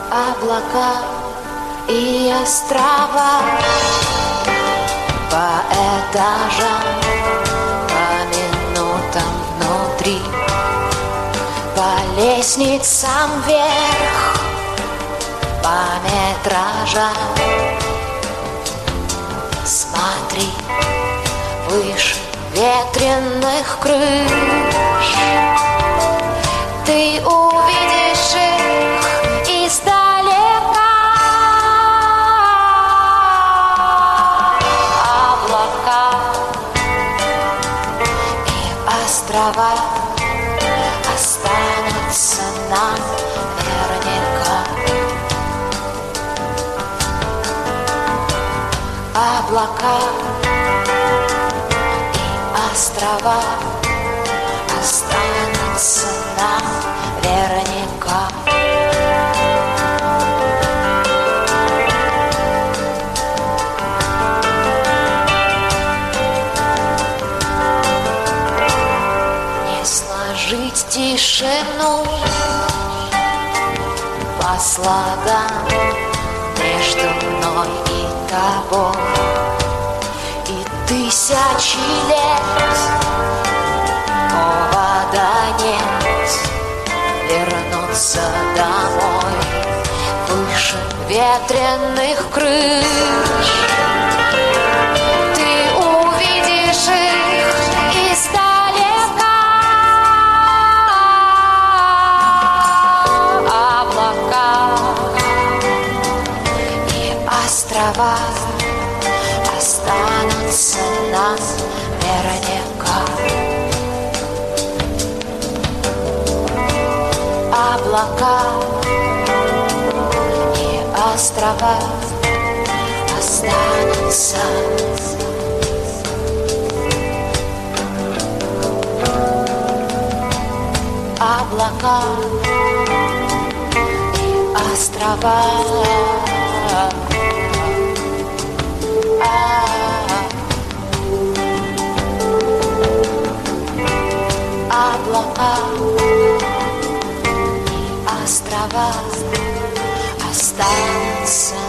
облака и острова, по этажам, по минутам внутри, по лестницам вверх, по метражам. Смотри выше ветреных крыш, ты увидишь их издалека. Облака и острова останутся наверняка. Облака и острова останутся наверняка. Не сложить тишину по слогам между мной и тобой, и тысячи лет повода нет вернуться домой выше ветреных крыш. Ты увидишь их издалека. Облака и острова останутся наверняка. Облака и острова останутся. Облака и острова. Облака и острова останутся.